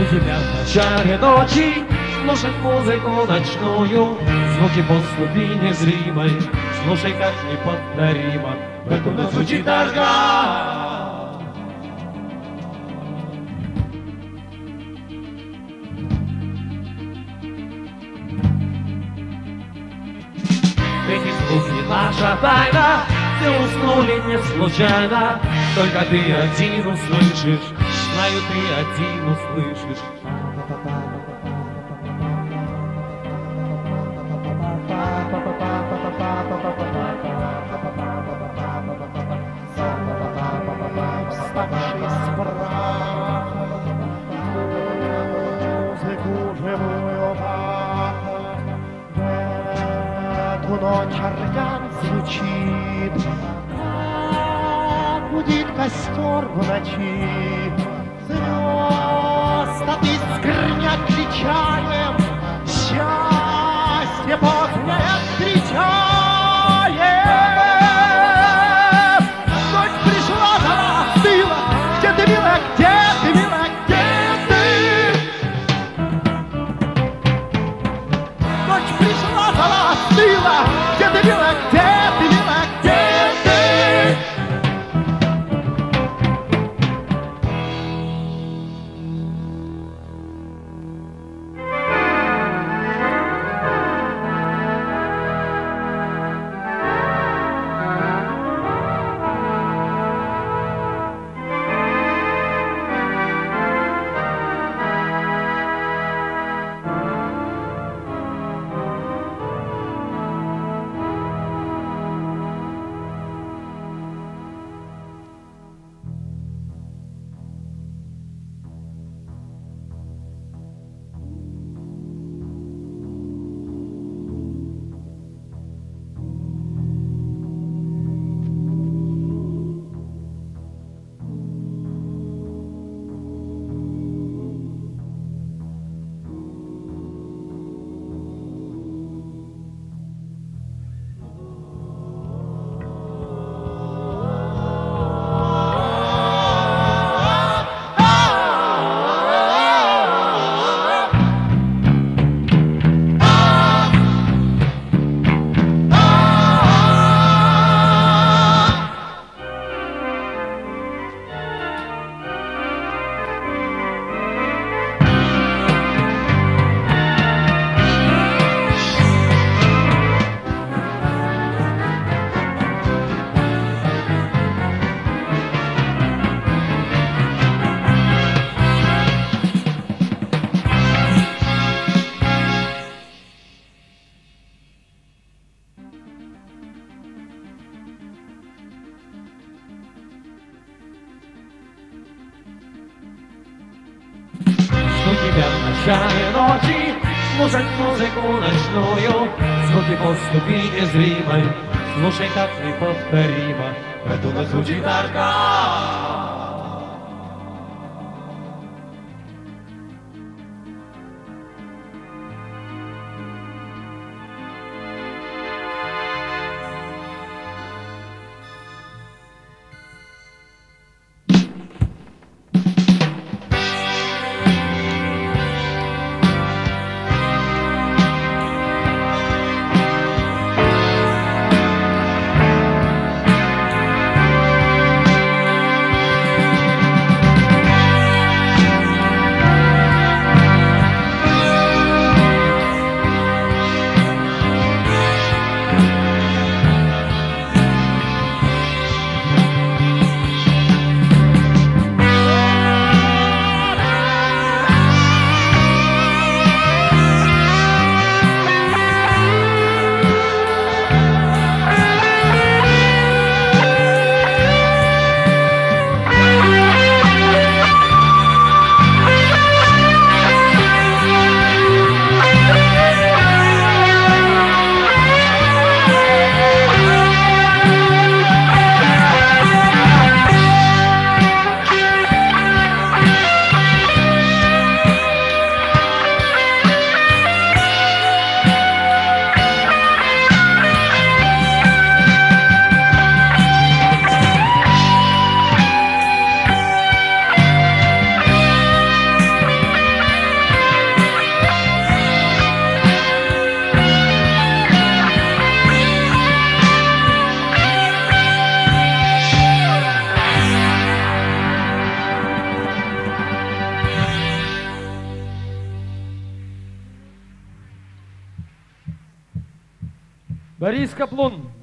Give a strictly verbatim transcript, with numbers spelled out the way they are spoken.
тебя в начале ночи, слушать музыку ночную, звуки поступи незримой, слушай, как неповторимо в эту ночь звучит орган. Эти звуки наша тайна, все уснули не случайно, только ты один услышишь, знаю, ты один услышишь. Вставший с праха, музыку живую в эту ночь орган звучит, как гудит костер в ночи, звезд от искрня кричаем, счастье позднее встречаем. Ночь пришла, застыла, где ты, милая, где ты, милая, где ты? Ночь пришла, застыла, где ты, милая, где ты, милая, где ты? Тебя в начале ночи, слушать музыку ночную, звуки поступи незримой, слушай, как неповторимо в эту ночь звучит орган. Борис Каплун.